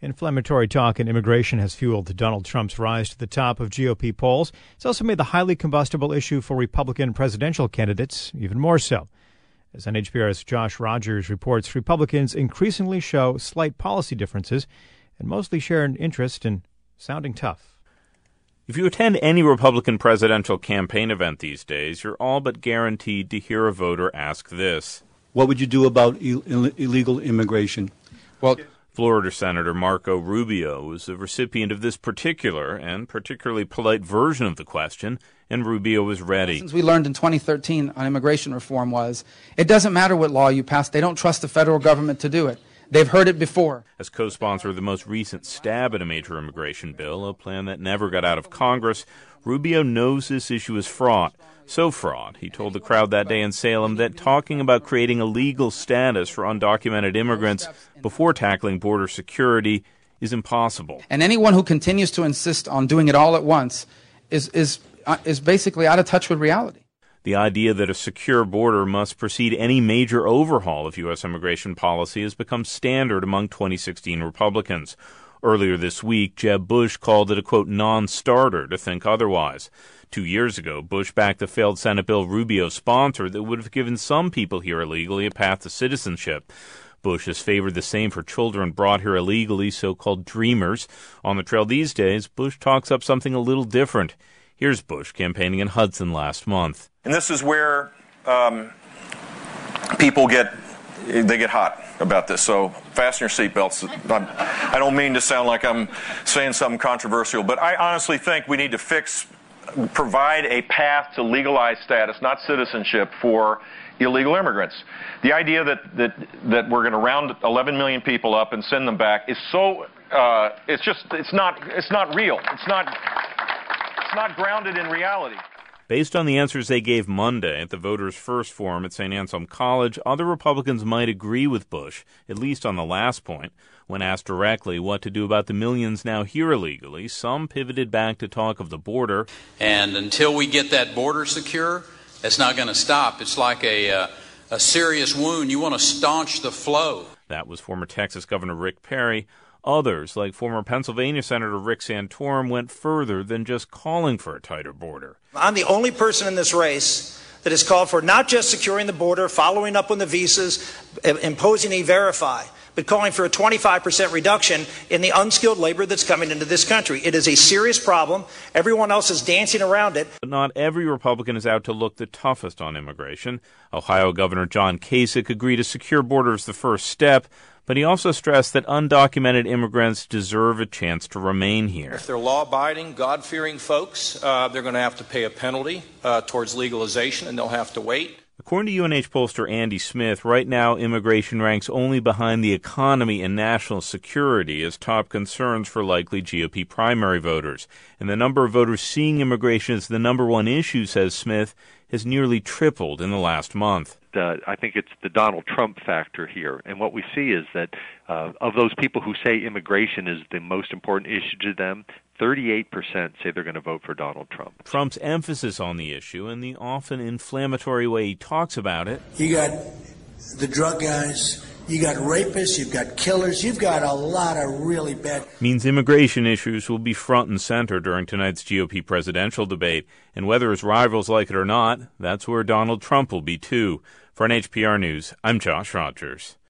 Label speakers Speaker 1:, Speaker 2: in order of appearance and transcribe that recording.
Speaker 1: Inflammatory talk and immigration has fueled Donald Trump's rise to the top of GOP polls. It's also made the highly combustible issue for Republican presidential candidates even more so. As NHPR's Josh Rogers reports, Republicans increasingly show slight policy differences and mostly share an interest in sounding tough.
Speaker 2: If you attend any Republican presidential campaign event these days, you're all but guaranteed to hear a voter ask this.
Speaker 3: What would you do about illegal immigration?
Speaker 2: Well, Florida Senator Marco Rubio was the recipient of this particular and particularly polite version of the question, and Rubio was ready.
Speaker 4: Lessons we learned in 2013 on immigration reform was, it doesn't matter what law you pass, they don't trust the federal government to do it. They've heard it before.
Speaker 2: As co-sponsor of the most recent stab at a major immigration bill, a plan that never got out of Congress, Rubio knows this issue is fraught. So fraught, he told the crowd that day in Salem that talking about creating a legal status for undocumented immigrants before tackling border security is impossible.
Speaker 4: And anyone who continues to insist on doing it all at once is basically out of touch with reality.
Speaker 2: The idea that a secure border must precede any major overhaul of U.S. immigration policy has become standard among 2016 Republicans. Earlier this week, Jeb Bush called it a, quote, non-starter to think otherwise. 2 years ago, Bush backed the failed Senate bill Rubio sponsored that would have given some people here illegally a path to citizenship. Bush has favored the same for children brought here illegally, so-called dreamers. On the trail these days, Bush talks up something a little different. Here's Bush campaigning in Hudson last month.
Speaker 5: And this is where people get hot about this. So fasten your seatbelts. I don't mean to sound like I'm saying something controversial, but I honestly think we need to provide a path to legalized status, not citizenship, for illegal immigrants. The idea that we're going to round 11 million people up and send them back is so it's not real. It's not grounded in reality.
Speaker 2: Based on the answers they gave Monday at the Voters' First Forum at St. Anselm College, other Republicans might agree with Bush, at least on the last point. When asked directly what to do about the millions now here illegally, some pivoted back to talk of the border.
Speaker 6: And until we get that border secure, it's not going to stop. It's like a serious wound. You want to staunch the flow.
Speaker 2: That was former Texas Governor Rick Perry. Others, like former Pennsylvania Senator Rick Santorum, went further than just calling for a tighter border.
Speaker 7: I'm the only person in this race that has called for not just securing the border, following up on the visas, imposing E-Verify, but calling for a 25% reduction in the unskilled labor that's coming into this country. It is a serious problem. Everyone else is dancing around it.
Speaker 2: But not every Republican is out to look the toughest on immigration. Ohio Governor John Kasich agreed a secure border is the first step, but he also stressed that undocumented immigrants deserve a chance to remain here.
Speaker 8: If they're law-abiding, God-fearing folks, they're going to have to pay a penalty towards legalization, and they'll have to wait.
Speaker 2: According to UNH pollster Andy Smith, right now immigration ranks only behind the economy and national security as top concerns for likely GOP primary voters. And the number of voters seeing immigration as the number one issue, says Smith, has nearly tripled in the last month.
Speaker 9: I think it's the Donald Trump factor here. And what we see is that of those people who say immigration is the most important issue to them, 38% say they're going to vote for Donald Trump.
Speaker 2: Trump's emphasis on the issue and the often inflammatory way he talks about it.
Speaker 10: You got the drug guys, you got rapists, you've got killers, you've got a lot of really bad...
Speaker 2: means immigration issues will be front and center during tonight's GOP presidential debate. And whether his rivals like it or not, that's where Donald Trump will be too. For NHPR News, I'm Josh Rogers.